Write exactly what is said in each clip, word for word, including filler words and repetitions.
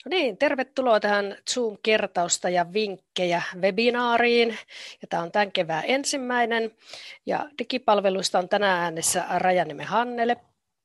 No niin, tervetuloa tähän Zoom-kertausta ja vinkkejä webinaariin. Ja tämä on tämän kevään ensimmäinen. Ja digipalveluista on tänään äänessä Rajaniemen Hannele.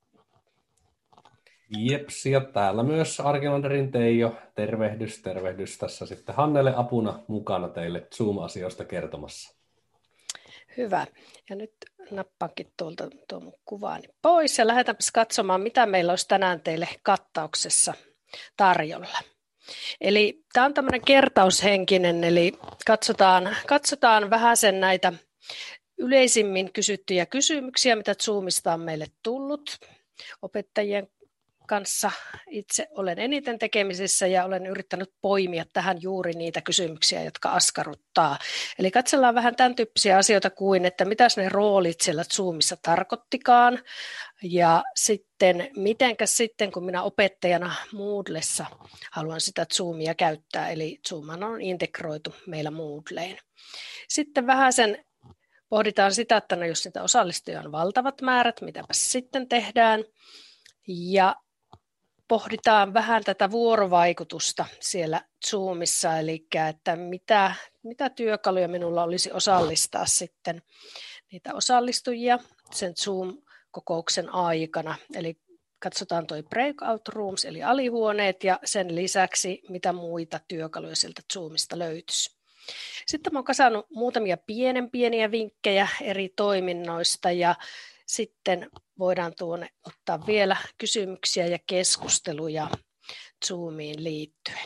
Jeps, ja täällä myös Arkilanderin Teijo. Tervehdys, tervehdys. Tässä sitten Hannele apuna mukana teille Zoom-asioista kertomassa. Hyvä. Ja nyt nappaankin tuolta tuon mun kuvaani pois ja lähdetäänpäs katsomaan, mitä meillä olisi tänään teille kattauksessa tarjolla. Eli tämä on tämmöinen kertaushenkinen, eli katsotaan, katsotaan vähän sen näitä yleisimmin kysyttyjä kysymyksiä, mitä Zoomista on meille tullut. Opettajien kanssa itse olen eniten tekemisissä ja olen yrittänyt poimia tähän juuri niitä kysymyksiä, jotka askarruttaa. Eli katsellaan vähän tämän tyyppisiä asioita kuin, että mitäs ne roolit siellä Zoomissa tarkoittikaan ja sitten mitenkäs sitten, kun minä opettajana Moodlessa haluan sitä Zoomia käyttää, eli Zoom on integroitu meillä Moodleen. Sitten vähän sen pohditaan sitä, että no jos niitä osallistujia on valtavat määrät, mitäpäs sitten tehdään ja pohditaan vähän tätä vuorovaikutusta siellä Zoomissa, eli että mitä, mitä työkaluja minulla olisi osallistaa sitten niitä osallistujia sen Zoom-kokouksen aikana. Eli katsotaan toi breakout rooms, eli alihuoneet, ja sen lisäksi mitä muita työkaluja sieltä Zoomista löytyisi. Sitten olen kasannut muutamia pienen pieniä vinkkejä eri toiminnoista, ja sitten voidaan tuonne ottaa vielä kysymyksiä ja keskusteluja Zoomiin liittyen.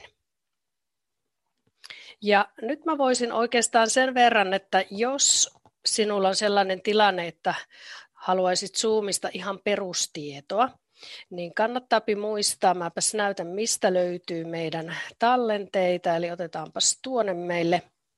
Ja nyt mä voisin oikeastaan sen verran, että jos sinulla on sellainen tilanne, että haluaisit Zoomista ihan perustietoa, niin kannattaa muistaa, mäpäs näytän mistä löytyy meidän tallenteita, eli otetaanpas tuonne meille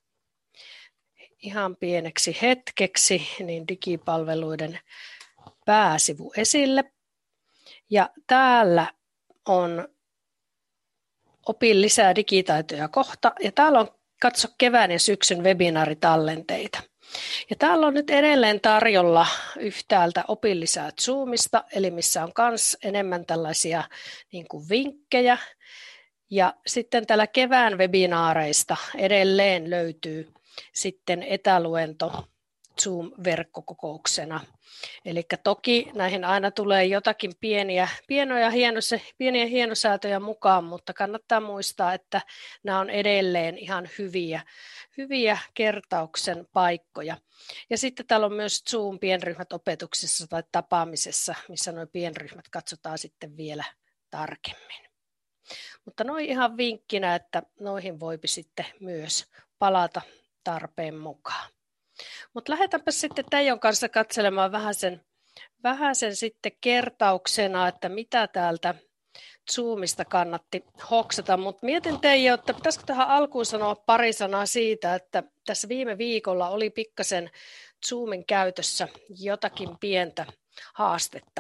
ihan pieneksi hetkeksi niin digipalveluiden pääsivu esille. Ja täällä on opin lisää digitaitoja kohta. Ja täällä on katso kevään ja syksyn webinaaritallenteita. Ja täällä on nyt edelleen tarjolla yhtäältä opin lisää Zoomista, eli missä on myös enemmän tällaisia niin kuin vinkkejä. Ja sitten täällä kevään webinaareista edelleen löytyy sitten etäluento Zoom-verkkokokouksena. Eli toki näihin aina tulee jotakin pieniä, pienoja hienos, pieniä hienosäätöjä mukaan, mutta kannattaa muistaa, että nämä on edelleen ihan hyviä, hyviä kertauksen paikkoja. Ja sitten täällä on myös Zoom-pienryhmät opetuksessa tai tapaamisessa, missä nuo pienryhmät katsotaan sitten vielä tarkemmin. Mutta noin ihan vinkkinä, että noihin voipi sitten myös palata tarpeen mukaan. Mutta lähdetäänpä sitten Teijon kanssa katselemaan vähän sen, vähän sen sitten kertauksena, että mitä täältä Zoomista kannatti hoksata. Mutta mietin Teijo, että pitäisikö tähän alkuun sanoa pari sanaa siitä, että tässä viime viikolla oli pikkasen Zoomin käytössä jotakin pientä haastetta.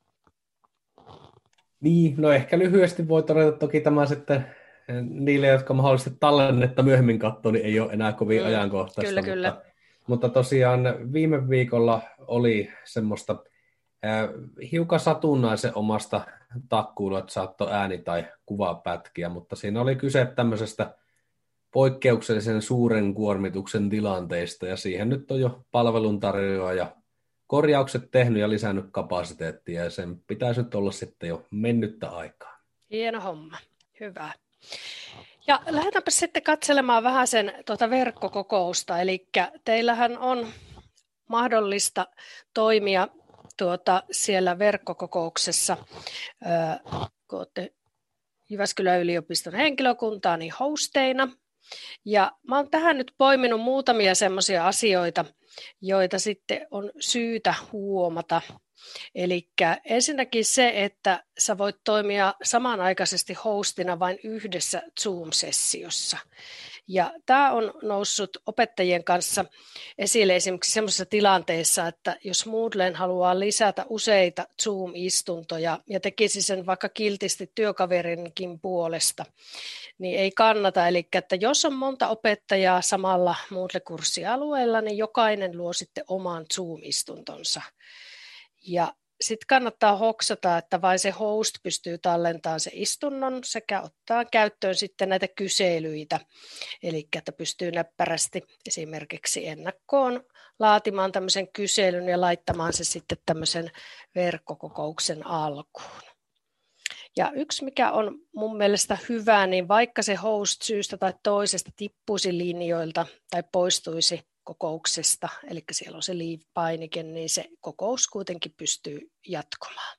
Niin, no ehkä lyhyesti voi todeta toki tämä sitten niille, jotka mahdollisesti tallennetta myöhemmin katsoo, niin ei ole enää kovin mm, ajankohtaista. Kyllä, mutta, kyllä. mutta tosiaan viime viikolla oli semmoista äh, hiukan satunnaisen omasta takkuilua, että saattoi ääni- tai kuvapätkiä, mutta siinä oli kyse tämmöisestä poikkeuksellisen suuren kuormituksen tilanteista, ja siihen nyt on jo palveluntarjoaja korjaukset tehnyt ja lisännyt kapasiteettia, ja sen pitäisi nyt olla sitten jo mennyttä aikaa. Hieno homma, hyvä. Ja lähdetäänpä sitten katselemaan vähän sen tuota verkkokokousta, eli teillähän on mahdollista toimia tuota siellä verkkokokouksessa, kun olette Jyväskylän yliopiston henkilökuntaa, niin hosteina. Ja mä oon tähän nyt poiminut muutamia semmoisia asioita, joita sitten on syytä huomata. Eli ensinnäkin se, että sä voit toimia samanaikaisesti hostina vain yhdessä Zoom-sessiossa. Ja tämä on noussut opettajien kanssa esille esimerkiksi sellaisessa tilanteessa, että jos Moodleen haluaa lisätä useita Zoom-istuntoja ja tekisi sen vaikka kiltisti työkaverinkin puolesta, niin ei kannata. Eli että jos on monta opettajaa samalla Moodle-kurssialueella, niin jokainen luo sitten oman Zoom-istuntonsa. Ja sitten kannattaa hoksata, että vain se host pystyy tallentamaan se istunnon sekä ottaa käyttöön sitten näitä kyselyitä. Eli että pystyy näppärästi esimerkiksi ennakkoon laatimaan tämmöisen kyselyn ja laittamaan se sitten tämmöisen verkkokokouksen alkuun. Ja yksi, mikä on mun mielestä hyvä, niin vaikka se host syystä tai toisesta tippuisi linjoilta tai poistuisi kokouksesta, eli siellä on se leave-painike, niin se kokous kuitenkin pystyy jatkumaan.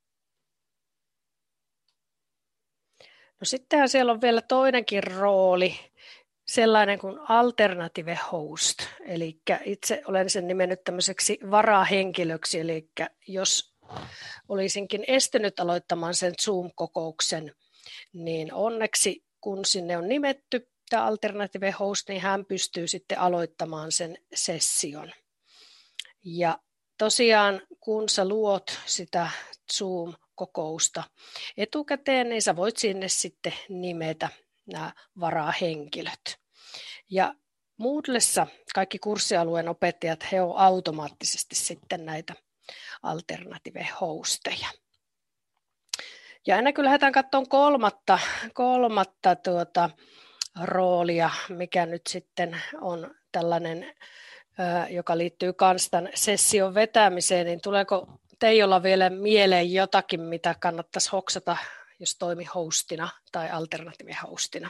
No sittenhän siellä on vielä toinenkin rooli, sellainen kuin alternative host, eli itse olen sen nimennyt tämmöiseksi varahenkilöksi, eli jos olisinkin estynyt aloittamaan sen Zoom-kokouksen, niin onneksi kun sinne on nimetty tämä alternative host, niin hän pystyy sitten aloittamaan sen session. Ja tosiaan kun sä luot sitä Zoom-kokousta etukäteen, niin sä voit sinne sitten nimetä nämä varahenkilöt. Ja Moodlessa kaikki kurssialueen opettajat, he on automaattisesti sitten näitä alternative hosteja. Ja ennen kuin lähdetään katsomaan kolmatta, kolmatta tuota, roolia, mikä nyt sitten on tällainen, joka liittyy kans tämän session vetämiseen, niin tuleeko Teijolla vielä mieleen jotakin, mitä kannattaisi hoksata, jos toimi hostina tai alternative hostina?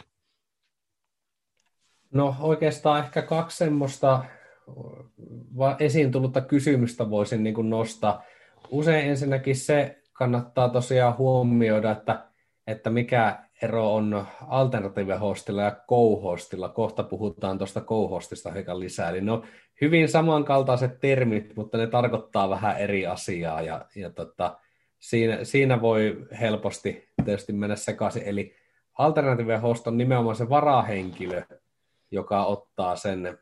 No oikeastaan ehkä kaksi semmoista esiin tullutta kysymystä voisin niin kuin nostaa. Usein ensinnäkin se kannattaa tosiaan huomioida, että, että mikä ero on alternative hostilla ja co-hostilla. Kohta puhutaan tuosta co-hostista hiukan lisää. Eli ne on hyvin samankaltaiset termit, mutta ne tarkoittaa vähän eri asiaa ja, ja tota, siinä, siinä voi helposti tietysti mennä sekaisin. Eli alternative host on nimenomaan se varahenkilö, joka ottaa sen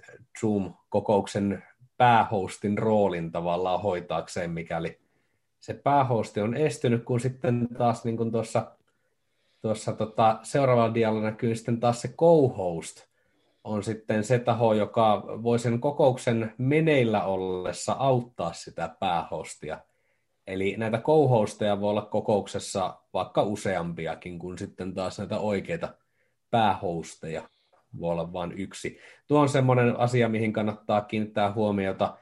Zoom-kokouksen päähostin roolin tavallaan hoitaakseen, mikäli se päähosti on estynyt, kun sitten taas niin kuin tuossa, tuossa tota, seuraavalla dialla näkyy, niin sitten taas se co-host on sitten se taho, joka voi sen kokouksen meneillä ollessa auttaa sitä päähostia. Eli näitä co-hosteja voi olla kokouksessa vaikka useampiakin, kuin sitten taas näitä oikeita päähosteja voi olla vain yksi. Tuo on semmoinen asia, mihin kannattaa kiinnittää huomiota.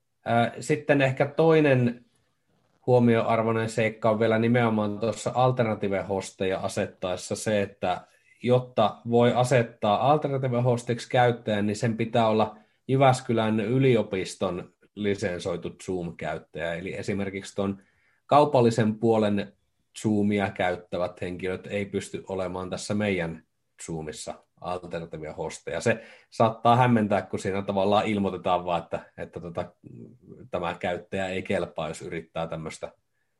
Sitten ehkä toinen huomioarvoinen seikka on vielä nimenomaan tuossa alternative hosteja asettaessa se, että jotta voi asettaa alternative hostiksi käyttäjän, niin sen pitää olla Jyväskylän yliopiston lisensoitu Zoom-käyttäjä. Eli esimerkiksi tuon kaupallisen puolen Zoomia käyttävät henkilöt ei pysty olemaan tässä meidän Zoomissa alternative hosteja. Se saattaa hämmentää, kun siinä tavallaan ilmoitetaan vaan, että, että tota, tämä käyttäjä ei kelpaa, jos yrittää tämmöistä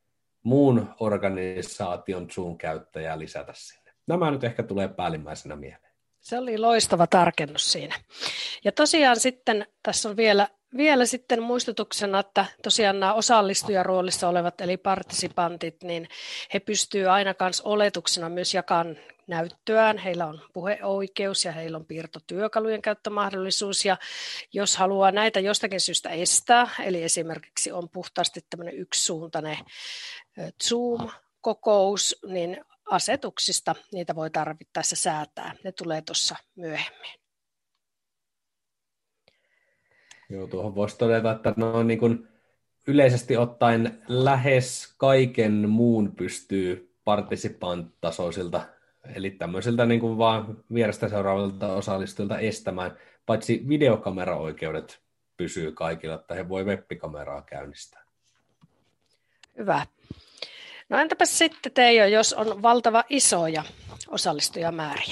muun organisaation Zoom-käyttäjää lisätä sinne. Nämä nyt ehkä tulee päällimmäisenä mieleen. Se oli loistava tarkennus siinä. Ja tosiaan sitten tässä on vielä, vielä sitten muistutuksena, että tosiaan nämä osallistujaroolissa olevat eli partisipantit, niin he pystyvät aina kanssa oletuksena myös jakamaan näyttöään. Heillä on puheoikeus ja heillä on piirtotyökalujen käyttömahdollisuus. Ja jos haluaa näitä jostakin syystä estää, eli esimerkiksi on puhtaasti tämmöinen yksisuuntainen Zoom-kokous, niin asetuksista niitä voi tarvittaessa säätää. Ne tulee tuossa myöhemmin. Joo, tuohon voisi todeta, että no niin kuin yleisesti ottaen lähes kaiken muun pystyy participant-tasoisilta, eli tämmöisiltä niin kuin vaan vierestä seuraavilta osallistujilta estämään, paitsi videokameraoikeudet pysyy kaikilla, että he voi web-kameraa käynnistää. Hyvä. No entäpä sitten Teijo, jos on valtava isoja osallistujamääriä?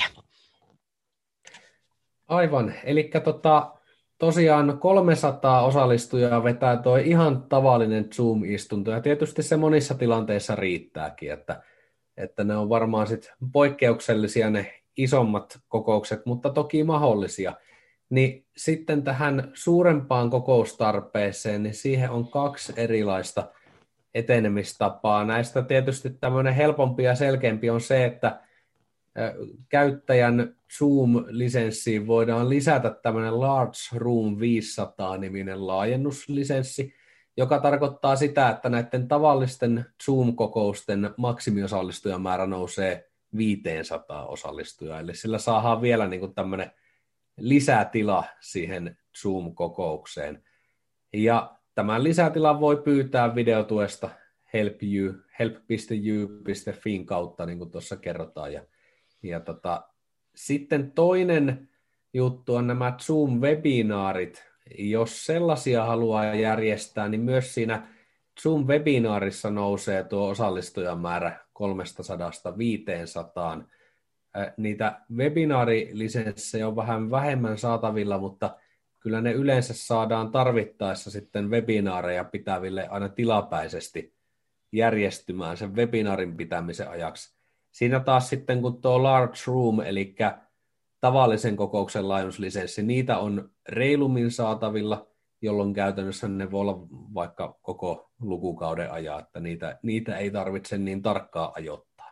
Aivan, eli tota, tosiaan kolmesataa osallistujaa vetää tuo ihan tavallinen Zoom-istunto, ja tietysti se monissa tilanteissa riittääkin, että, että ne on varmaan sit poikkeuksellisia ne isommat kokoukset, mutta toki mahdollisia. Niin sitten tähän suurempaan kokoustarpeeseen, niin siihen on kaksi erilaista etenemistapaa. Näistä tietysti tämmöinen helpompi ja selkeämpi on se, että käyttäjän Zoom-lisenssiin voidaan lisätä tämmöinen Large Room viisisataa-niminen laajennuslisenssi, joka tarkoittaa sitä, että näiden tavallisten Zoom-kokousten maksimiosallistujamäärä nousee viisisataa osallistujaa, eli sillä saadaan vielä niin kuin tämmöinen lisätila siihen Zoom-kokoukseen. Ja tämän lisätilan voi pyytää videotuesta help piste you piste fin kautta, niin kuin tuossa kerrotaan. Ja, ja tota, sitten toinen juttu on nämä Zoom-webinaarit. Jos sellaisia haluaa järjestää, niin myös siinä Zoom-webinaarissa nousee tuo osallistujamäärä kolmestasadasta viiteensataan. Niitä webinaarilisenssejä on vähän vähemmän saatavilla, mutta kyllä ne yleensä saadaan tarvittaessa sitten webinaareja pitäville aina tilapäisesti järjestymään sen webinaarin pitämisen ajaksi. Siinä taas sitten, kun tuo large room, eli tavallisen kokouksen laajuuslisenssi, niitä on reilummin saatavilla, jolloin käytännössä ne voi olla vaikka koko lukukauden ajan, että niitä, niitä ei tarvitse niin tarkkaan ajoittaa.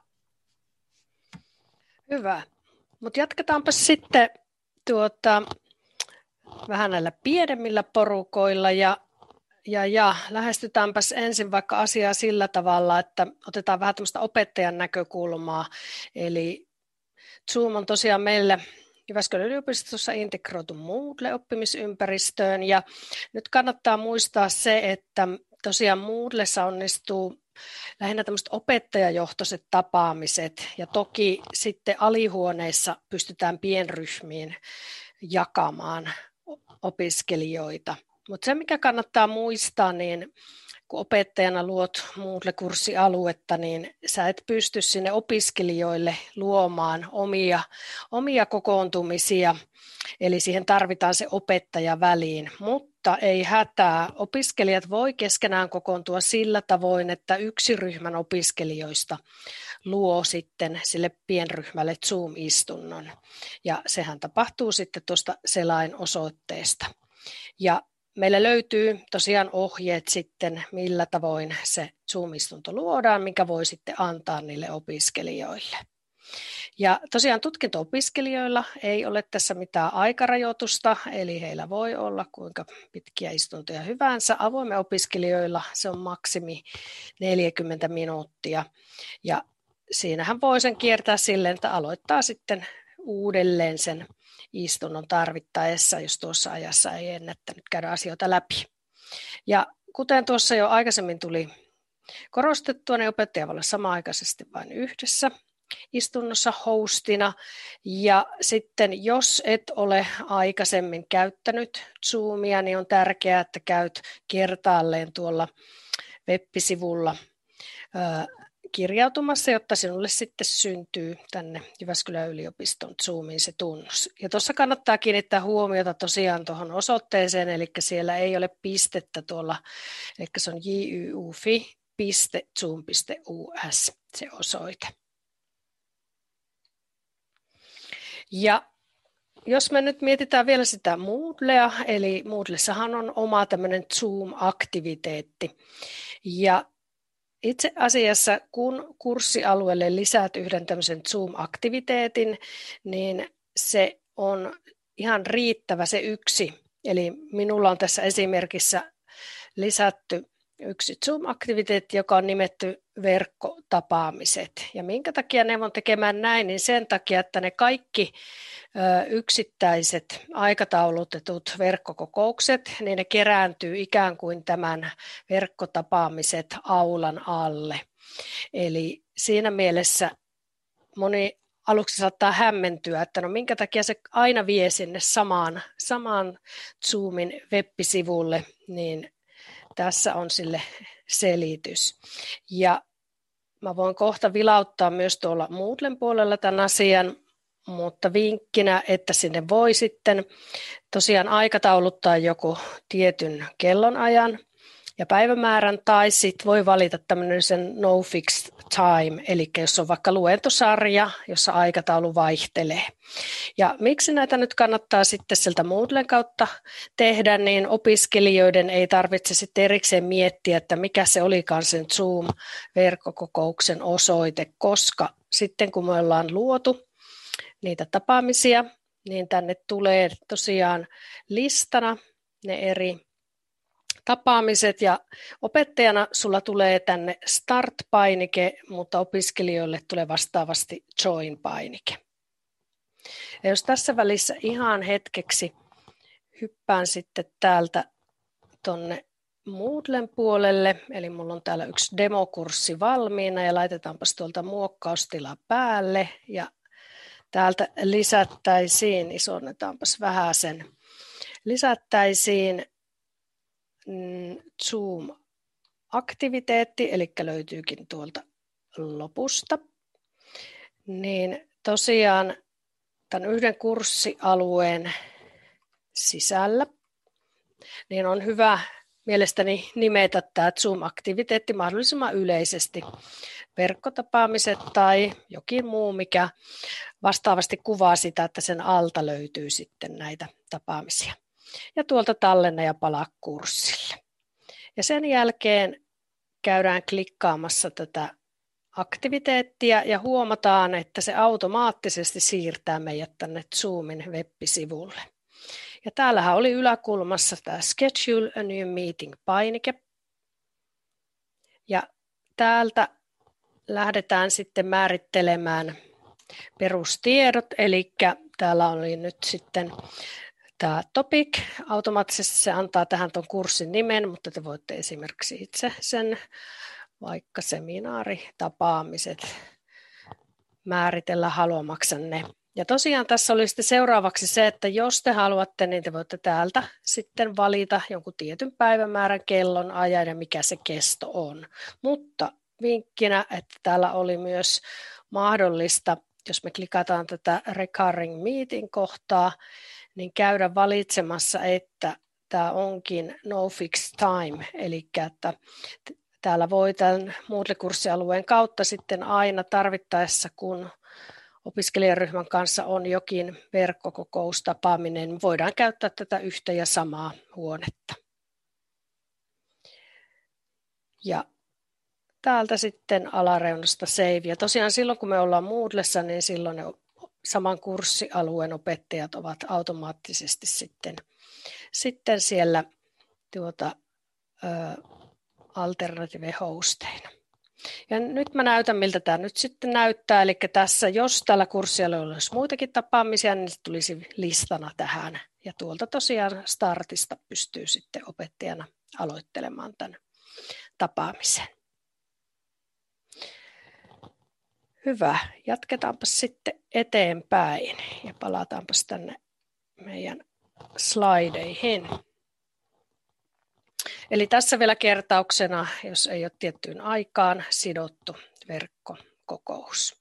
Hyvä. Mutta jatketaanpa sitten tuota, vähän näillä pienemmillä porukoilla ja, ja, ja lähestytäänpäs ensin vaikka asiaa sillä tavalla, että otetaan vähän tämmöistä opettajan näkökulmaa. Eli Zoom on tosiaan meille Jyväskylän yliopistossa integroitu Moodle-oppimisympäristöön ja nyt kannattaa muistaa se, että tosiaan Moodlessa onnistuu lähinnä tämmöiset opettajajohtoiset tapaamiset ja toki sitten alihuoneissa pystytään pienryhmiin jakamaan opiskelijoita. Mutta se, mikä kannattaa muistaa, niin kun opettajana luot Moodle-kurssialuetta, niin sä et pysty sinne opiskelijoille luomaan omia, omia kokoontumisia, eli siihen tarvitaan se opettaja väliin, mutta ei hätää. Opiskelijat voi keskenään kokoontua sillä tavoin, että yksi ryhmän opiskelijoista luo sitten sille pienryhmälle Zoom-istunnon, ja sehän tapahtuu sitten tuosta selain-osoitteesta. Ja meillä löytyy tosiaan ohjeet sitten, millä tavoin se Zoom-istunto luodaan, mikä voi sitten antaa niille opiskelijoille. Ja tosiaan tutkinto-opiskelijoilla ei ole tässä mitään aikarajoitusta, eli heillä voi olla kuinka pitkiä istuntoja hyvänsä. Avoimen opiskelijoilla se on maksimi neljäkymmentä minuuttia, ja siinähän voi sen kiertää silleen, että aloittaa sitten uudelleen sen istunnon tarvittaessa, jos tuossa ajassa ei ennättänyt käydä asioita läpi. Ja kuten tuossa jo aikaisemmin tuli korostettua, niin opettaja voi olla samaaikaisesti vain yhdessä istunnossa hostina. Ja sitten jos et ole aikaisemmin käyttänyt Zoomia, niin on tärkeää, että käyt kertaalleen tuolla web-sivulla kirjautumassa, jotta sinulle sitten syntyy tänne Jyväskylän yliopiston Zoomiin se tunnus. Ja tuossa kannattaa kiinnittää huomiota tosiaan tuohon osoitteeseen, eli siellä ei ole pistettä tuolla, eli se on juufi piste zoom piste us se osoite. Ja jos me nyt mietitään vielä sitä Moodlea, eli Moodlessahan on oma tämmöinen Zoom-aktiviteetti, ja itse asiassa, kun kurssialueelle lisäät yhden tämmöisen Zoom-aktiviteetin, niin se on ihan riittävä se yksi. Eli minulla on tässä esimerkissä lisätty yksi Zoom-aktiviteetti, joka on nimetty verkkotapaamiset. Ja minkä takia neuvon tekemään näin, niin sen takia, että ne kaikki ö, yksittäiset aikataulutetut verkkokokoukset, niin ne kerääntyy ikään kuin tämän verkkotapaamiset aulan alle. Eli siinä mielessä moni aluksi saattaa hämmentyä, että no minkä takia se aina vie sinne samaan, samaan Zoomin web-sivulle, niin tässä on sille selitys. Ja mä voin kohta vilauttaa myös tuolla Moodlen puolella tämän asian, mutta vinkkinä, että sinne voi sitten tosiaan aikatauluttaa joku tietyn kellonajan ja päivämäärän, tai sitten voi valita tämmöinen sen no fixed time, eli jos on vaikka luentosarja, jossa aikataulu vaihtelee. Ja miksi näitä nyt kannattaa sitten sieltä Moodlen kautta tehdä, niin opiskelijoiden ei tarvitse sitten erikseen miettiä, että mikä se olikaan sen Zoom-verkkokokouksen osoite, koska sitten kun me ollaan luotu niitä tapaamisia, niin tänne tulee tosiaan listana ne eri tapaamiset ja opettajana sulla tulee tänne Start-painike, mutta opiskelijoille tulee vastaavasti Join-painike. Ja jos tässä välissä ihan hetkeksi hyppään sitten täältä tuonne Moodlen puolelle, eli mulla on täällä yksi demokurssi valmiina ja laitetaanpas tuolta muokkaustila päälle ja täältä lisättäisiin, isonnetaanpas vähän sen, lisättäisiin mm, Zoom-aktiviteetti, eli löytyykin tuolta lopusta, niin tosiaan tämän yhden kurssialueen sisällä, niin on hyvä mielestäni nimetä tämä Zoom-aktiviteetti mahdollisimman yleisesti. Verkkotapaamiset tai jokin muu, mikä vastaavasti kuvaa sitä, että sen alta löytyy sitten näitä tapaamisia. Ja tuolta tallenna ja palaa kurssille. Ja sen jälkeen käydään klikkaamassa tätä aktiviteettia ja huomataan, että se automaattisesti siirtää meidät tänne Zoomin web-sivulle. Ja täällähän oli yläkulmassa tämä Schedule a New Meeting-painike. Ja täältä lähdetään sitten määrittelemään perustiedot, eli täällä oli nyt sitten tämä topic. Automaattisesti se antaa tähän tuon kurssin nimen, mutta te voitte esimerkiksi itse sen vaikka seminaaritapaamiset määritellä haluamaksanne. Ja tosiaan tässä oli sitten seuraavaksi se, että jos te haluatte, niin te voitte täältä sitten valita jonkun tietyn päivämäärän, kellon, ajan ja mikä se kesto on. Mutta vinkkinä, että täällä oli myös mahdollista, jos me klikataan tätä Recurring Meeting-kohtaa, niin käydä valitsemassa, että tämä onkin No Fixed Time, eli että täällä voi tämän Moodle-kurssialueen kautta sitten aina tarvittaessa, kun opiskelijaryhmän kanssa on jokin verkkokokoustapaaminen, niin voidaan käyttää tätä yhtä ja samaa huonetta. Ja täältä sitten alareunasta save. Ja tosiaan silloin, kun me ollaan Moodlessa, niin silloin ne saman kurssialueen opettajat ovat automaattisesti sitten, sitten siellä tuota, ö, alternative hosteina. Ja nyt mä näytän, miltä tämä nyt sitten näyttää. Eli tässä, jos tällä kurssialueella olisi muitakin tapaamisia, niin se tulisi listana tähän. Ja tuolta tosiaan startista pystyy sitten opettajana aloittelemaan tämän tapaamisen. Hyvä. Jatketaanpa sitten eteenpäin ja palataanpas tänne meidän slaideihin. Eli tässä vielä kertauksena, jos ei ole tiettyyn aikaan sidottu verkkokokous.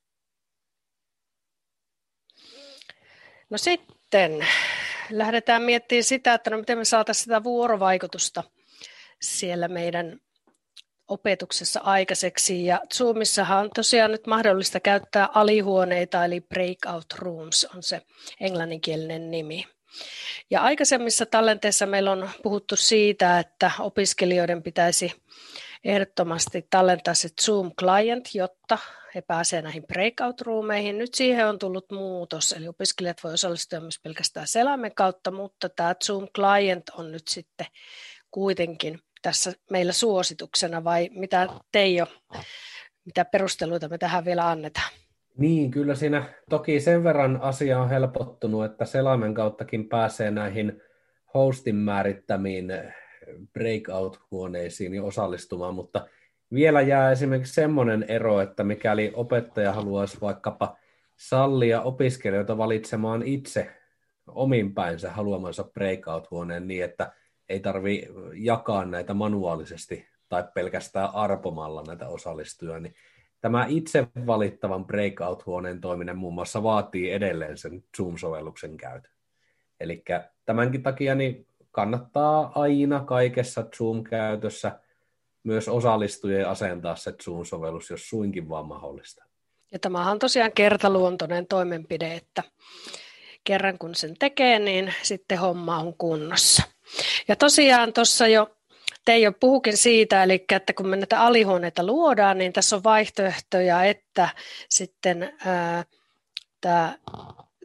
No sitten lähdetään miettimään sitä, että no miten me saataisiin sitä vuorovaikutusta siellä meidän opetuksessa aikaiseksi. Ja Zoomissahan on tosiaan nyt mahdollista käyttää alihuoneita, eli breakout rooms on se englanninkielinen nimi. Ja aikaisemmissa tallenteissa meillä on puhuttu siitä, että opiskelijoiden pitäisi ehdottomasti tallentaa se Zoom-client, jotta he pääsevät näihin breakout-roomeihin. Nyt siihen on tullut muutos, eli opiskelijat voi osallistua myös pelkästään selaimen kautta, mutta tämä Zoom-client on nyt sitten kuitenkin tässä meillä suosituksena, vai mitä Teijo, mitä perusteluita me tähän vielä annetaan? Niin, kyllä siinä toki sen verran asia on helpottunut, että selaimen kauttakin pääsee näihin hostin määrittämiin breakout-huoneisiin ja osallistumaan, mutta vielä jää esimerkiksi semmoinen ero, että mikäli opettaja haluaisi vaikkapa sallia opiskelijoita valitsemaan itse omin päinsä haluamansa breakout-huoneen niin, että ei tarvitse jakaa näitä manuaalisesti tai pelkästään arpomalla näitä osallistujia, niin tämä itse valittavan breakout-huoneen toiminen muun muassa vaatii edelleen sen Zoom-sovelluksen käytön. Eli tämänkin takia niin kannattaa aina kaikessa Zoom-käytössä myös osallistujien asentaa se Zoom-sovellus, jos suinkin vaan mahdollista. Ja tämähän on tosiaan kertaluontoinen toimenpide, että kerran kun sen tekee, niin sitten homma on kunnossa. Ja tosiaan tuossa jo Teijo puhukin siitä, eli että kun me näitä alihuoneita luodaan, niin tässä on vaihtoehtoja, että sitten ää, tämä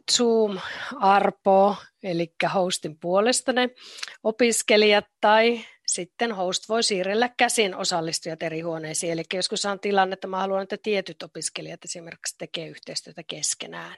Zoom, Arpo, eli hostin puolesta ne opiskelijat, tai sitten host voi siirrellä käsin osallistujat eri huoneisiin. Eli joskus on tilanne, että mä haluan, että tietyt opiskelijat esimerkiksi tekee yhteistyötä keskenään.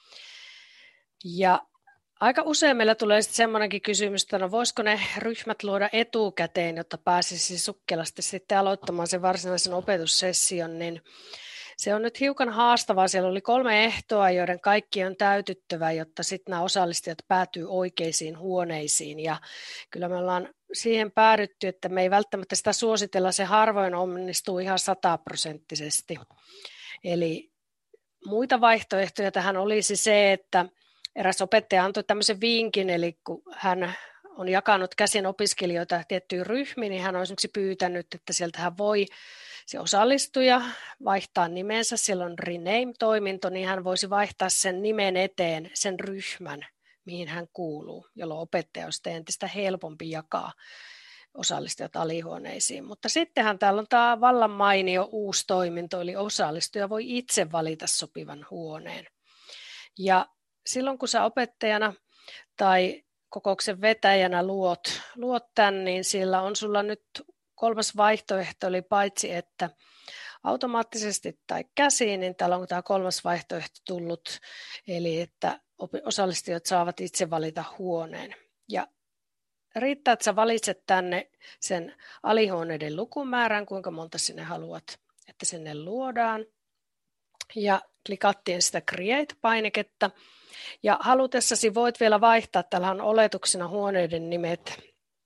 Ja aika usein meillä tulee sitten semmoinenkin kysymys, että no voisiko ne ryhmät luoda etukäteen, jotta pääsisi sukkelasti sitten aloittamaan sen varsinaisen opetussession, niin se on nyt hiukan haastavaa. Siellä oli kolme ehtoa, joiden kaikki on täytyttävä, jotta sitten nämä osallistujat päätyy oikeisiin huoneisiin. Ja kyllä me ollaan siihen päädytty, että me ei välttämättä sitä suositella, se harvoin onnistuu ihan sataprosenttisesti. Eli muita vaihtoehtoja tähän olisi se, että eräs opettaja antoi tämmöisen vinkin, eli kun hän on jakanut käsin opiskelijoita tiettyyn ryhmiin, niin hän on esimerkiksi pyytänyt, että sieltä hän voi se osallistuja vaihtaa nimensä, siellä on rename-toiminto, niin hän voisi vaihtaa sen nimen eteen sen ryhmän, mihin hän kuuluu, jolloin opettaja on sitten entistä helpompi jakaa osallistujat alihuoneisiin. Mutta sittenhän täällä on tämä vallan mainio uusi toiminto, eli osallistuja voi itse valita sopivan huoneen. Ja silloin kun sä opettajana tai kokouksen vetäjänä luot, luot tämän, niin siellä on sulla nyt kolmas vaihtoehto, eli paitsi että automaattisesti tai käsiin, niin täällä on tämä kolmas vaihtoehto tullut, eli että osallistujat saavat itse valita huoneen. Ja riittää, että sä valitset tänne sen alihuoneiden lukumäärän, kuinka monta sinne haluat, että sinne luodaan. Ja klikattiin sitä Create-painiketta. Ja halutessasi voit vielä vaihtaa, täällä on oletuksena huoneiden nimet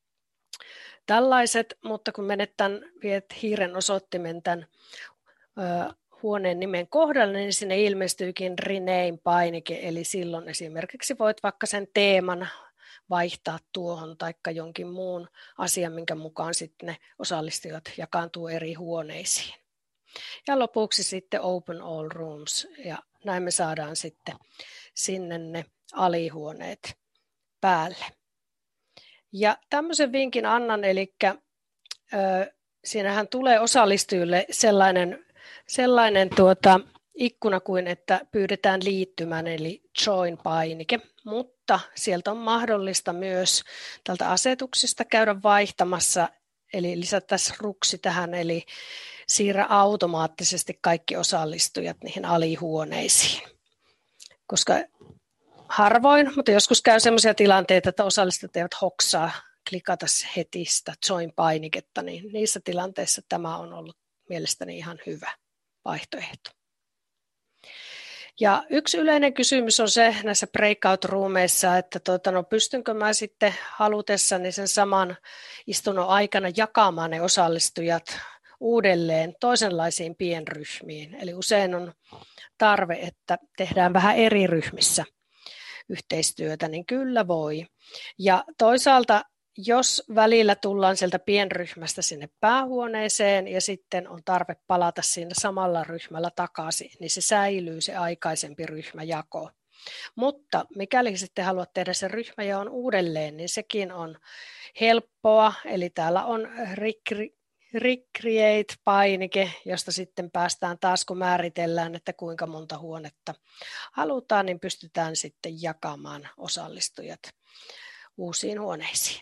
tällaiset, mutta kun menet tämän, viet hiiren osoittimen tämän ö, huoneen nimen kohdalle, niin sinne ilmestyykin Rename-painike, eli silloin esimerkiksi voit vaikka sen teeman vaihtaa tuohon taikka jonkin muun asian, minkä mukaan sitten ne osallistujat jakaantuu eri huoneisiin. Ja lopuksi sitten Open All Rooms, ja näin me saadaan sitten sinne ne alihuoneet päälle. Ja tämmöisen vinkin annan, eli ö, siinähän tulee osallistujille sellainen, sellainen tuota, ikkuna kuin, että pyydetään liittymään, eli Join-painike, mutta sieltä on mahdollista myös tältä asetuksista käydä vaihtamassa, eli lisättäisiin ruksi tähän, eli siirrä automaattisesti kaikki osallistujat niihin alihuoneisiin. Koska harvoin, mutta joskus käy sellaisia tilanteita, että osallistujat eivät hoksaa klikata heti sitä Join-painiketta, niin niissä tilanteissa tämä on ollut mielestäni ihan hyvä vaihtoehto. Ja yksi yleinen kysymys on se näissä breakout-roomeissa, että tuota, no, pystynkö mä sitten halutessani sen saman istunnon aikana jakamaan ne osallistujat uudelleen toisenlaisiin pienryhmiin. Eli usein on tarve, että tehdään vähän eri ryhmissä yhteistyötä, niin kyllä voi. Ja toisaalta, jos välillä tullaan sieltä pienryhmästä sinne päähuoneeseen ja sitten on tarve palata siinä samalla ryhmällä takaisin, niin se säilyy se aikaisempi ryhmäjako. Mutta mikäli sitten haluat tehdä sen ryhmäjaon uudelleen, niin sekin on helppoa. Eli täällä on Recreate-painike, josta sitten päästään taas, kun määritellään, että kuinka monta huonetta halutaan, niin pystytään sitten jakamaan osallistujat uusiin huoneisiin.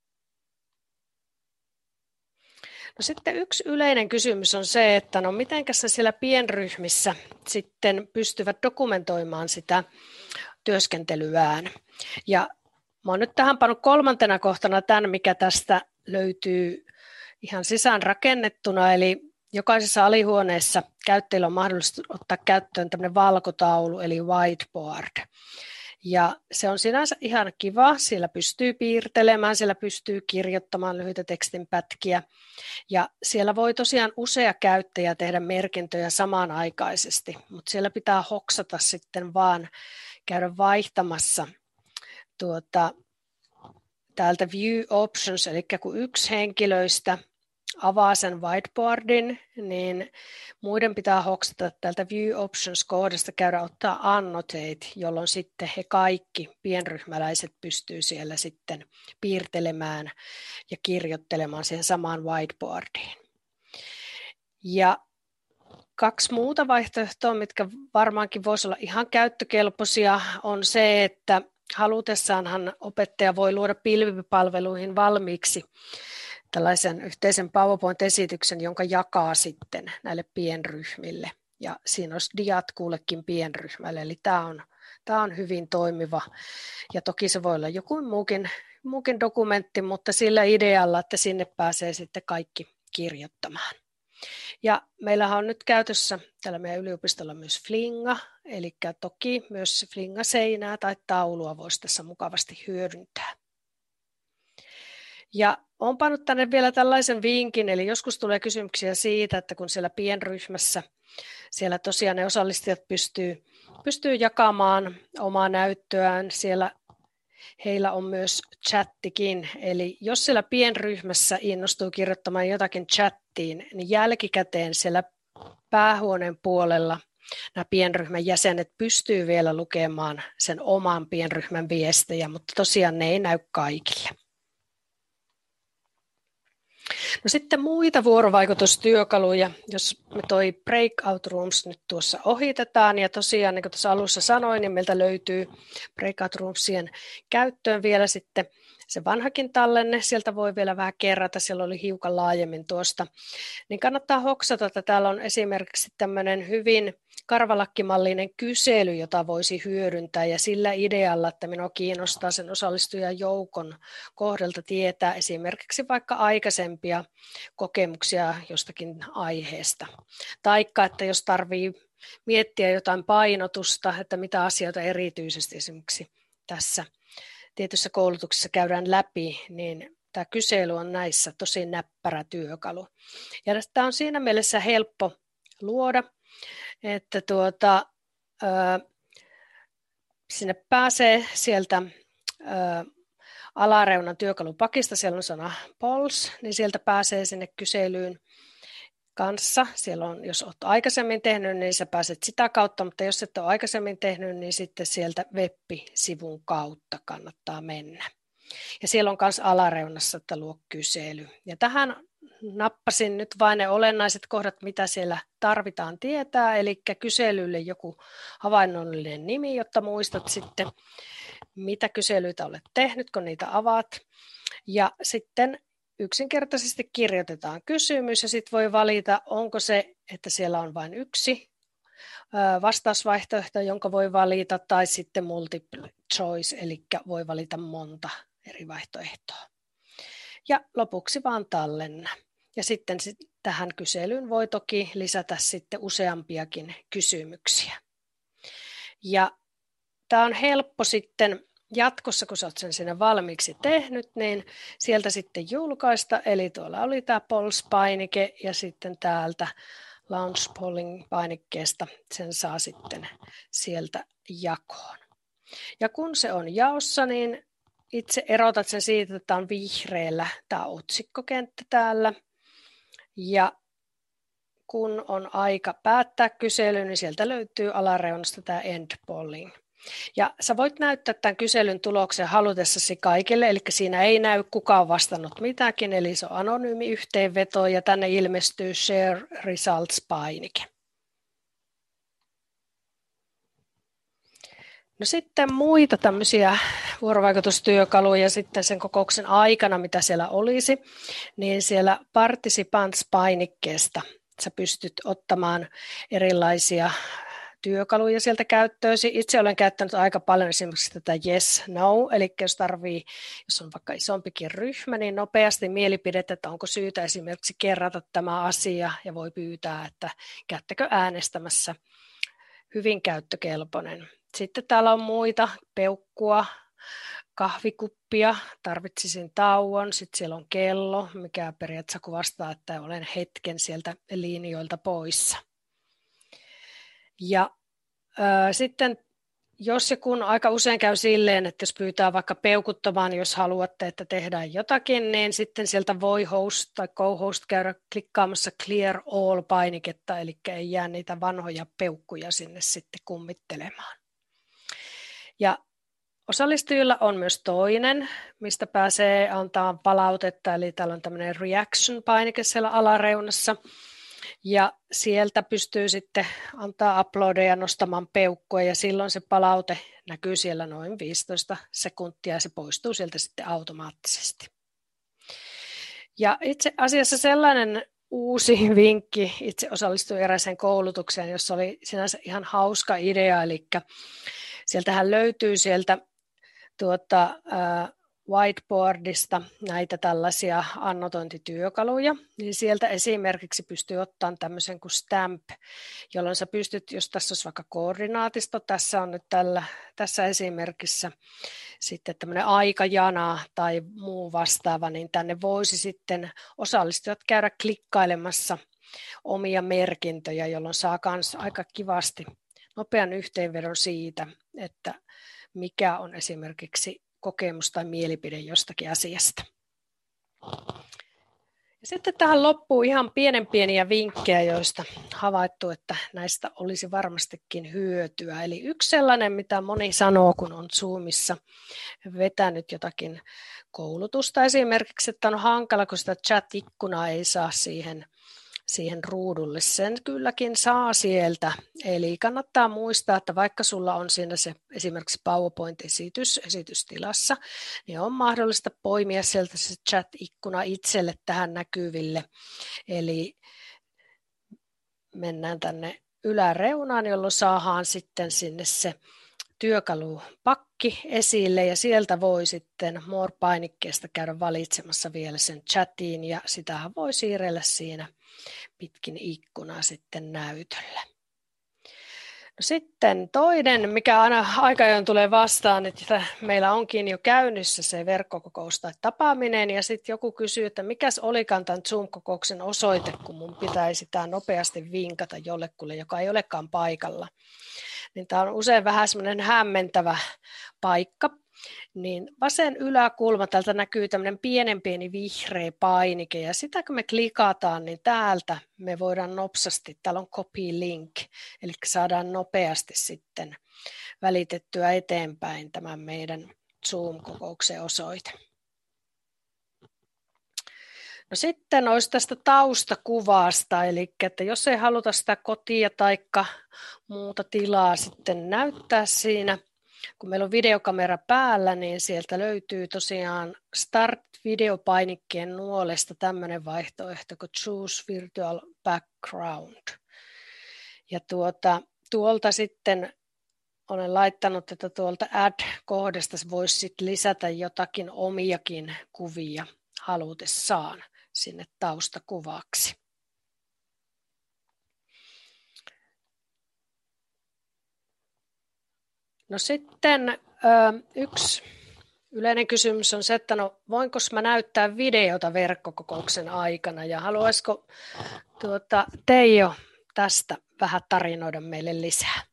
No sitten yksi yleinen kysymys on se, että no mitenkäs siellä pienryhmissä sitten pystyvät dokumentoimaan sitä työskentelyään. Ja mä oon nyt tähän pannut kolmantena kohtana tämän, mikä tästä löytyy ihan sisään rakennettuna, eli jokaisessa alihuoneessa käyttäjillä on mahdollista ottaa käyttöön tämmöinen valkotaulu, eli whiteboard. Ja se on sinänsä ihan kiva, siellä pystyy piirtelemään, siellä pystyy kirjoittamaan lyhyitä tekstinpätkiä ja siellä voi tosiaan usea käyttäjä tehdä merkintöjä samanaikaisesti, mutta siellä pitää hoksata sitten vaan käydä vaihtamassa tuota, täältä View Options, eli kun yksi henkilöistä avaa sen whiteboardin, niin muiden pitää hoksata täältä View Options-kohdasta käydä ottaa Annotate, jolloin sitten he kaikki pienryhmäläiset pystyy siellä sitten piirtelemään ja kirjoittelemaan siihen samaan whiteboardiin. Ja kaksi muuta vaihtoehtoa, mitkä varmaankin voisi olla ihan käyttökelpoisia, on se, että halutessaanhan opettaja voi luoda pilvipalveluihin valmiiksi tällaisen yhteisen PowerPoint-esityksen, jonka jakaa sitten näille pienryhmille. Ja siinä olisi diat kullekin pienryhmälle, eli tämä on, tämä on hyvin toimiva. Ja toki se voi olla joku muukin, muukin dokumentti, mutta sillä idealla, että sinne pääsee sitten kaikki kirjoittamaan. Ja meillähän on nyt käytössä tällä meidän yliopistolla myös Flinga, eli toki myös Flinga-seinää tai taulua voisi tässä mukavasti hyödyntää. Ja olen pannut tänne vielä tällaisen vinkin, eli joskus tulee kysymyksiä siitä, että kun siellä pienryhmässä, siellä tosiaan ne osallistujat pystyy, pystyy jakamaan omaa näyttöään, siellä heillä on myös chattikin, eli jos siellä pienryhmässä innostuu kirjoittamaan jotakin chattiin, niin jälkikäteen siellä päähuoneen puolella nämä pienryhmän jäsenet pystyy vielä lukemaan sen oman pienryhmän viestejä, mutta tosiaan ne ei näy kaikille. No sitten muita vuorovaikutustyökaluja, jos me toi Breakout Rooms nyt tuossa ohitetaan, ja tosiaan niin kuin tuossa alussa sanoin, niin meiltä löytyy Breakout Roomsien käyttöön vielä sitten se vanhakin tallenne, sieltä voi vielä vähän kerrata, siellä oli hiukan laajemmin tuosta, niin kannattaa hoksata, että täällä on esimerkiksi tämmöinen hyvin karvalakkimallinen kysely, jota voisi hyödyntää, ja sillä idealla, että minua kiinnostaa sen osallistujan joukon kohdalta tietää esimerkiksi vaikka aikaisempia kokemuksia jostakin aiheesta, taikka että jos tarvii miettiä jotain painotusta, että mitä asioita erityisesti esimerkiksi tässä tietyssä koulutuksessa käydään läpi, niin tämä kysely on näissä tosi näppärä työkalu. Ja tämä on siinä mielessä helppo luoda, että tuota, ää, sinne pääsee sieltä ää, alareunan työkalupakista, siellä on sana Polls, niin sieltä pääsee sinne kyselyyn kanssa. Siellä on, jos olet aikaisemmin tehnyt, niin sä pääset sitä kautta, mutta jos et ole aikaisemmin tehnyt, niin sitten sieltä web-sivun kautta kannattaa mennä. Ja siellä on myös alareunassa, että luo kysely. Ja tähän nappasin nyt vain ne olennaiset kohdat, mitä siellä tarvitaan tietää, eli kyselylle joku havainnollinen nimi, jotta muistat sitten, mitä kyselyitä olet tehnyt, kun niitä avaat. Ja sitten yksinkertaisesti kirjoitetaan kysymys ja sitten voi valita, onko se, että siellä on vain yksi vastausvaihtoehto, jonka voi valita, tai sitten multiple choice, eli voi valita monta eri vaihtoehtoa. Ja lopuksi vaan tallenna. Ja sitten tähän kyselyyn voi toki lisätä sitten useampiakin kysymyksiä. Ja tämä on helppo sitten jatkossa, kun sä oot sen sinne valmiiksi tehnyt, niin sieltä sitten julkaista, eli tuolla oli tämä Polls-painike ja sitten täältä Launch Polling-painikkeesta sen saa sitten sieltä jakoon. Ja kun se on jaossa, niin itse erotat sen siitä, että tämä on vihreällä tämä otsikkokenttä täällä. Ja kun on aika päättää kysely, niin sieltä löytyy alareunasta tämä End Polling. Ja sä voit näyttää tämän kyselyn tuloksen halutessasi kaikille, eli siinä ei näy kukaan vastannut mitäkin, eli se on anonyymi yhteenveto ja tänne ilmestyy Share Results-painike. No sitten muita tämmöisiä vuorovaikutustyökaluja sitten sen kokouksen aikana, mitä siellä olisi, niin siellä Participants-painikkeesta sä pystyt ottamaan erilaisia työkaluja sieltä käyttöösi. Itse olen käyttänyt aika paljon esimerkiksi tätä yes, no, eli jos tarvii, jos on vaikka isompikin ryhmä, niin nopeasti mielipidettä, että onko syytä esimerkiksi kerrata tämä asia ja voi pyytää, että käyttäkö äänestämässä, hyvin käyttökelpoinen. Sitten täällä on muita, peukkua, kahvikuppia, tarvitsisin tauon, sitten siellä on kello, mikä periaatteessa kuvastaa, että olen hetken sieltä linjoilta poissa. Ja ää, sitten jos ja kun aika usein käy silleen, että jos pyytää vaikka peukuttamaan, jos haluatte, että tehdään jotakin, niin sitten sieltä voi host tai co-host käydä klikkaamassa Clear All-painiketta, eli ei jää niitä vanhoja peukkuja sinne sitten kummittelemaan. Ja osallistujilla on myös toinen, mistä pääsee antaa palautetta, eli täällä on tämmöinen reaction-painike siellä alareunassa. Ja sieltä pystyy sitten antaa uploadeja nostamaan peukkoja ja silloin se palaute näkyy siellä noin viisitoista sekuntia ja se poistuu sieltä sitten automaattisesti. Ja itse asiassa sellainen uusi vinkki, itse osallistuin erääseen koulutukseen, jossa oli sinänsä ihan hauska idea, eli sieltähän löytyy sieltä tuota, ää, whiteboardista näitä tällaisia annotointityökaluja, niin sieltä esimerkiksi pystyy ottamaan tämmöisen kuin stamp, jolloin sä pystyt, jos tässä olisi vaikka koordinaatisto, tässä on nyt tällä, tässä esimerkissä sitten tämmöinen aikajana tai muu vastaava, niin tänne voisi sitten osallistujat käydä klikkailemassa omia merkintöjä, jolloin saa myös aika kivasti nopean yhteenvedon siitä, että mikä on esimerkiksi kokemus tai mielipide jostakin asiasta. Ja sitten tähän loppuu ihan pienen pieniä vinkkejä, joista havaittu, että näistä olisi varmastikin hyötyä. Eli yksi sellainen, mitä moni sanoo, kun on Zoomissa vetänyt jotakin koulutusta esimerkiksi, että on hankala, kun sitä chat-ikkunaa ei saa siihen siihen ruudulle. Sen kylläkin saa sieltä. Eli kannattaa muistaa, että vaikka sulla on siinä se esimerkiksi PowerPoint-esitys esitystilassa, niin on mahdollista poimia sieltä se chat-ikkuna itselle tähän näkyville. Eli mennään tänne yläreunaan, jolloin saadaan sitten sinne se työkalupakki esille ja sieltä voi sitten More-painikkeesta käydä valitsemassa vielä sen chatiin ja sitähän voi siirrellä siinä pitkin ikkunaa sitten näytölle. No sitten toinen, mikä aina aika ajoin tulee vastaan, että meillä onkin jo käynnissä se verkkokokous tai tapaaminen ja sitten joku kysyy, että mikäs olikaan tämän Zoom-kokouksen osoite, kun mun pitäisi tämä nopeasti vinkata jollekulle, joka ei olekaan paikalla. Niin tämä on usein vähän semmoinen hämmentävä paikka. Niin vasen yläkulma, täältä näkyy tämmöinen pienen pieni vihreä painike ja sitä kun me klikataan, niin täältä me voidaan nopsasti, täällä on copy link, eli saadaan nopeasti sitten välitettyä eteenpäin tämän meidän Zoom-kokouksen osoite. No sitten olisi tästä taustakuvasta, eli että jos ei haluta sitä kotia tai muuta tilaa sitten näyttää siinä, kun meillä on videokamera päällä, niin sieltä löytyy tosiaan Start-videopainikkeen nuolesta tämmöinen vaihtoehto kuin Choose Virtual Background. Ja tuota, tuolta sitten olen laittanut, että tuolta Add-kohdasta voisi sitten lisätä jotakin omiakin kuvia halutessaan sinne taustakuvaksi. No sitten yksi yleinen kysymys on se, että no voinko mä näyttää videota verkkokokouksen aikana ja haluaisiko tuota, Teijo tästä vähän tarinoida meille lisää?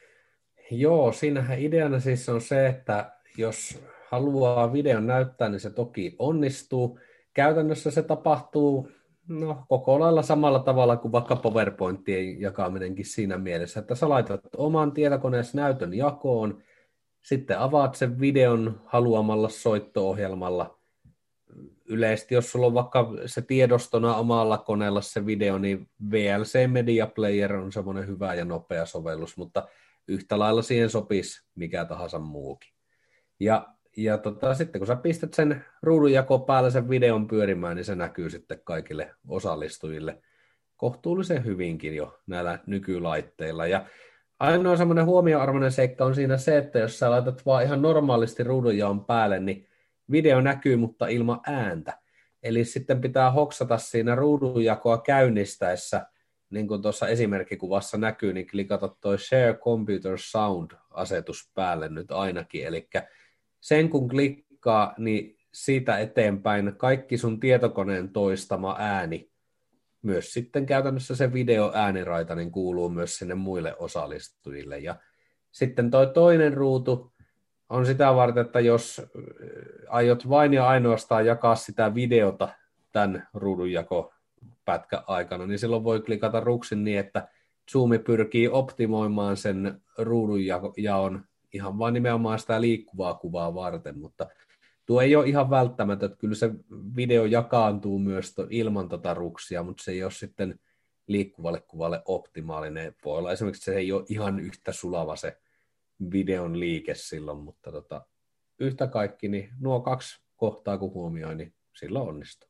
Joo, siinähän ideana siis on se, että jos haluaa videon näyttää, niin se toki onnistuu. Käytännössä se tapahtuu no, koko lailla samalla tavalla kuin vaikka PowerPointien jakaminenkin siinä mielessä, että sä laitat oman tietokoneesi näytön jakoon, sitten avaat sen videon haluamalla soitto-ohjelmalla. Yleisesti, jos sulla on vaikka se tiedostona omalla koneella se video, niin V L C Media Player on semmoinen hyvä ja nopea sovellus, mutta yhtä lailla siihen sopisi mikä tahansa muukin. Ja Ja tota, sitten kun sä pistät sen ruudunjako päällä sen videon pyörimään, niin se näkyy sitten kaikille osallistujille kohtuullisen hyvinkin jo näillä nykylaitteilla. Ja ainoa semmoinen huomioarvoinen seikka on siinä se, että jos sä laitat vaan ihan normaalisti ruudunjaon päälle, niin video näkyy, mutta ilman ääntä. Eli sitten pitää hoksata siinä ruudunjakoa käynnistäessä, niin kuin tuossa esimerkkikuvassa näkyy, niin klikata toi Share Computer Sound-asetus päälle nyt ainakin, eli sen kun klikkaa, niin siitä eteenpäin kaikki sun tietokoneen toistama ääni, myös sitten käytännössä se videoääniraita, niin kuuluu myös sinne muille osallistujille. Ja sitten toi toinen ruutu on sitä varten, että jos aiot vain ja ainoastaan jakaa sitä videota tämän ruudunjakopätkän aikana, niin silloin voi klikata ruksin niin, että Zoom pyrkii optimoimaan sen ruudunjaon ihan vaan nimenomaan sitä liikkuvaa kuvaa varten, mutta tuo ei ole ihan välttämätöntä, että kyllä se video jakaantuu myös to, ilman tota ruksia, mutta se ei ole sitten liikkuvalle kuvalle optimaalinen. Voi olla esimerkiksi, että se ei ole ihan yhtä sulava se videon liike silloin, mutta tota, yhtä kaikki, niin nuo kaksi kohtaa kun huomioi, niin silloin onnistuu.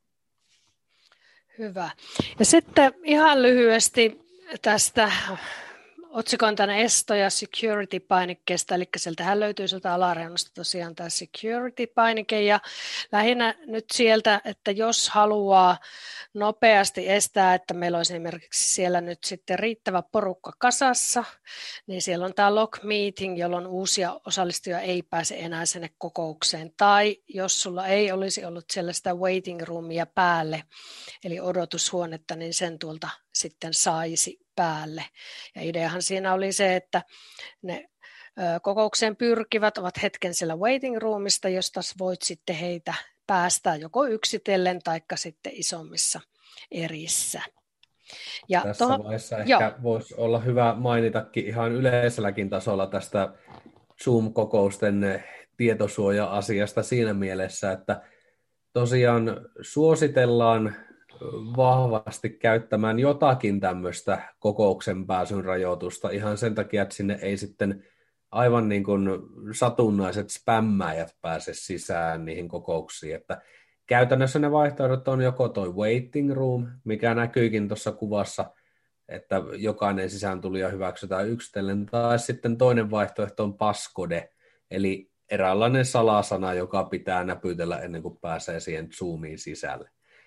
Hyvä. Ja sitten ihan lyhyesti tästä otsikon tänne esto- ja security-painikkeesta, eli sieltähän löytyy sieltä alareunasta tosiaan tämä security-painike, ja lähinnä nyt sieltä, että jos haluaa nopeasti estää, että meillä olisi esimerkiksi siellä nyt sitten riittävä porukka kasassa, niin siellä on tämä log meeting, jolloin uusia osallistujia ei pääse enää sinne kokoukseen, tai jos sulla ei olisi ollut siellä sitä waiting roomia päälle, eli odotushuonetta, niin sen tuolta sitten saisi päälle. Ja ideahan siinä oli se, että ne kokoukseen pyrkivät ovat hetken siellä waiting roomista, josta voit sitten heitä päästää joko yksitellen tai sitten isommissa erissä. Ja Tässä toho, vaiheessa ehkä jo. voisi olla hyvä mainitakin ihan yleiselläkin tasolla tästä Zoom-kokousten tietosuoja-asiasta siinä mielessä, että tosiaan suositellaan vahvasti käyttämään jotakin tämmöistä kokouksen pääsyn rajoitusta ihan sen takia, että sinne ei sitten aivan niin kuin satunnaiset spämmäjät pääse sisään niihin kokouksiin, että käytännössä ne vaihtoehdot on joko toi waiting room, mikä näkyykin tuossa kuvassa, että jokainen sisääntulija hyväksytään yksitellen, tai sitten toinen vaihtoehto on passcode, eli eräänlainen salasana, joka pitää näpytellä ennen kuin pääsee siihen Zoomiin sisälle.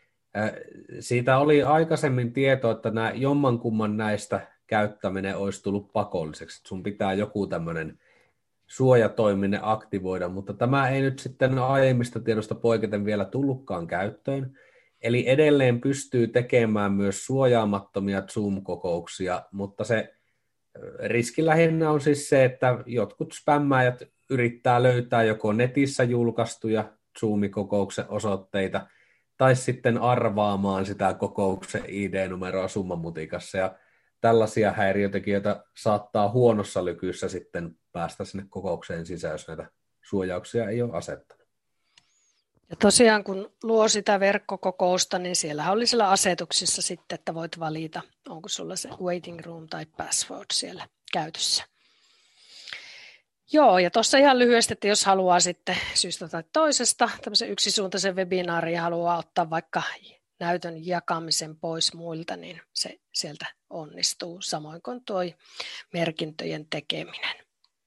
Siitä oli aikaisemmin tieto, että nämä jommankumman näistä käyttäminen olisi tullut pakolliseksi. Sun pitää joku tämmöinen suojatoiminen aktivoida, mutta tämä ei nyt sitten aiemmista tiedosta poiketen vielä tullutkaan käyttöön. Eli edelleen pystyy tekemään myös suojaamattomia Zoom-kokouksia, mutta se riski lähinnä on siis se, että jotkut spämmäjät yrittää löytää joko netissä julkaistuja Zoom-kokouksen osoitteita, tai sitten arvaamaan sitä kokouksen I D-numeroa summanmutikassa, ja tällaisia häiriötekijöitä saattaa huonossa lykyssä sitten päästä sinne kokoukseen sisään, jos näitä suojauksia ei ole asettanut. Ja tosiaan kun luo sitä verkkokokousta, niin siellä oli siellä asetuksissa sitten, että voit valita, onko sulla se waiting room tai password siellä käytössä. Joo, ja tuossa ihan lyhyesti, että jos haluaa sitten syystä tai toisesta tämmöisen yksisuuntaisen webinaarin ja haluaa ottaa vaikka näytön jakamisen pois muilta, niin se sieltä onnistuu, samoin kuin tuo merkintöjen tekeminen.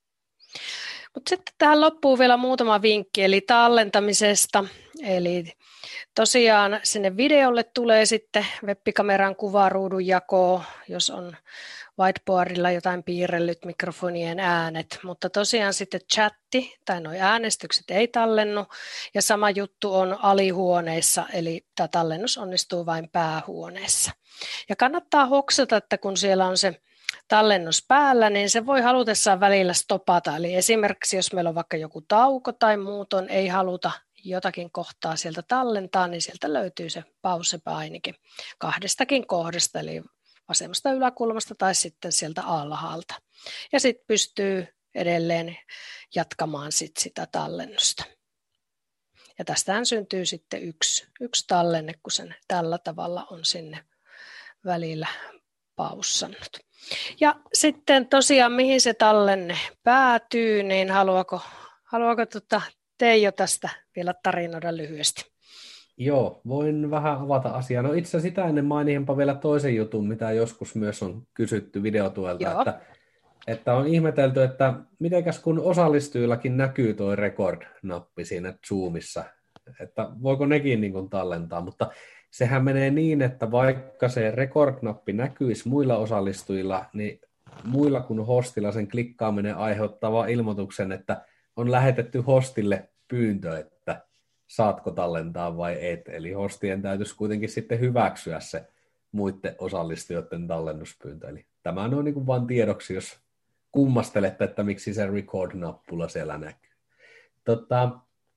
Mutta sitten tähän loppuu vielä muutama vinkki, eli tallentamisesta. Eli tosiaan sinne videolle tulee sitten web-kameran kuvaruudun jako, jos on whiteboardilla jotain piirrellyt mikrofonien äänet, mutta tosiaan sitten chatti tai nuo äänestykset ei tallennu, ja sama juttu on alihuoneissa, eli tämä tallennus onnistuu vain päähuoneessa. Ja kannattaa hoksata, että kun siellä on se tallennus päällä, niin se voi halutessaan välillä stopata, eli esimerkiksi jos meillä on vaikka joku tauko tai muuton, ei haluta jotakin kohtaa sieltä tallentaa, niin sieltä löytyy se pause-painike kahdestakin kohdasta, eli vasemmasta yläkulmasta tai sitten sieltä alhaalta. Ja sitten pystyy edelleen jatkamaan sit sitä tallennusta. Ja tästähän syntyy sitten yksi, yksi tallenne, kun sen tällä tavalla on sinne välillä paussannut. Ja sitten tosiaan, mihin se tallenne päätyy, niin haluaako, haluaako tuota Teijo tästä vielä tarinoida lyhyesti? Joo, voin vähän avata asiaa. No itse sitä ennen mainihinpa vielä toisen jutun, mitä joskus myös on kysytty videotuelta, että, että on ihmetelty, että mitenkäs kun osallistujillakin näkyy tuo record-nappi siinä Zoomissa, että voiko nekin niin kuin tallentaa, mutta sehän menee niin, että vaikka se record-nappi näkyisi muilla osallistujilla, niin muilla kuin hostilla sen klikkaaminen aiheuttaa ilmoituksen, että on lähetetty hostille pyyntö, että saatko tallentaa vai et. Eli hostien täytyisi kuitenkin sitten hyväksyä se muiden osallistujoiden tallennuspyyntö. Eli tämä on niin kuin vain tiedoksi, jos kummastelette, että miksi se record-nappula siellä näkyy. Tota,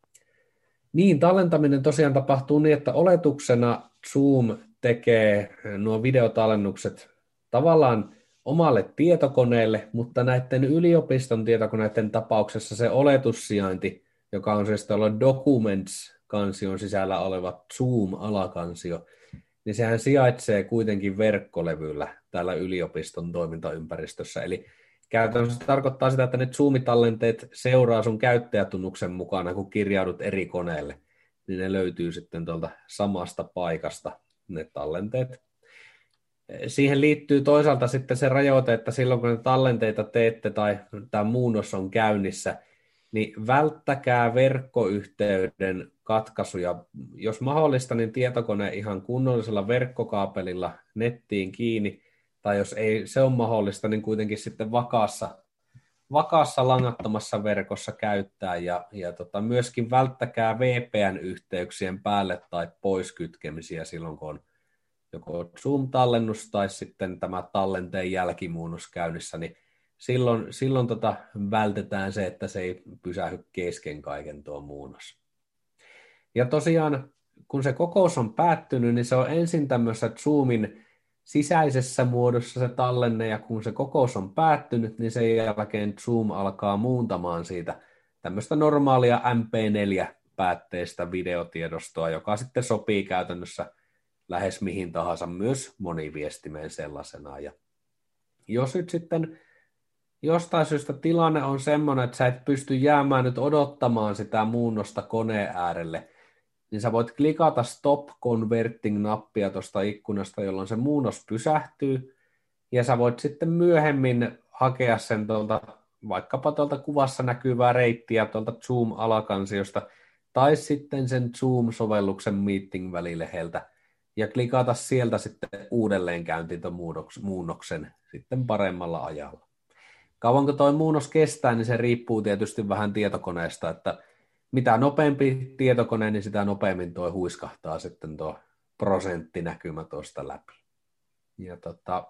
niin, tallentaminen tosiaan tapahtuu niin, että oletuksena Zoom tekee nuo videotallennukset tavallaan omalle tietokoneelle, mutta näiden yliopiston tietokoneiden tapauksessa se oletussijainti, joka on siis tuolla Documents-kansion sisällä oleva Zoom-alakansio, niin sehän sijaitsee kuitenkin verkkolevyllä täällä yliopiston toimintaympäristössä. Eli käytännössä tarkoittaa sitä, että ne Zoom-tallenteet seuraa sun käyttäjätunnuksen mukana, kun kirjaudut eri koneelle, niin ne löytyy sitten tuolta samasta paikasta, ne tallenteet. Siihen liittyy toisaalta sitten se rajoite, että silloin kun ne tallenteita teette tai tämä muunnos on käynnissä, niin välttäkää verkkoyhteyden katkaisuja. Jos mahdollista, niin tietokone ihan kunnollisella verkkokaapelilla nettiin kiinni, tai jos ei se on mahdollista, niin kuitenkin sitten vakaassa, vakaassa langattomassa verkossa käyttää, ja, ja tota, myöskin välttäkää V P N-yhteyksien päälle tai pois kytkemisiä silloin, kun on joko Zoom-tallennus tai sitten tämä tallenteen jälkimuunnos käynnissä, niin silloin, silloin tota vältetään se, että se ei pysähy kesken kaiken tuo muunnos. Ja tosiaan, kun se kokous on päättynyt, niin se on ensin tämmöisessä Zoomin sisäisessä muodossa se tallenne, ja kun se kokous on päättynyt, niin sen jälkeen Zoom alkaa muuntamaan siitä tämmöistä normaalia M P neljä -päätteistä videotiedostoa, joka sitten sopii käytännössä lähes mihin tahansa, myös moniviestimeen sellaisena. Ja jos nyt sitten jostain syystä tilanne on semmoinen, että sä et pysty jäämään nyt odottamaan sitä muunnosta koneen äärelle, niin sä voit klikata Stop Converting-nappia tuosta ikkunasta, jolloin se muunnos pysähtyy, ja sä voit sitten myöhemmin hakea sen tuolta, vaikkapa tuolta kuvassa näkyvää reittiä tuolta Zoom-alakansiosta, tai sitten sen Zoom-sovelluksen meeting-välileheltä, ja klikata sieltä sitten uudelleenkäynti tuon muunnoksen sitten paremmalla ajalla. Kauanko tuo muunnos kestää, niin se riippuu tietysti vähän tietokoneesta, että mitä nopeampi tietokone, niin sitä nopeammin tuo huiskahtaa sitten tuo prosenttinäkymä tuosta läpi. Ja tota,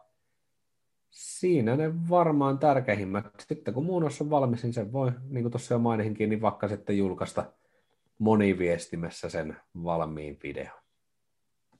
siinä ne varmaan tärkeimmät. Sitten kun muunnos on valmis, niin se voi, niin kuin tuossa jo mainitsinkin, niin vaikka sitten julkaista moniviestimessä sen valmiin videon.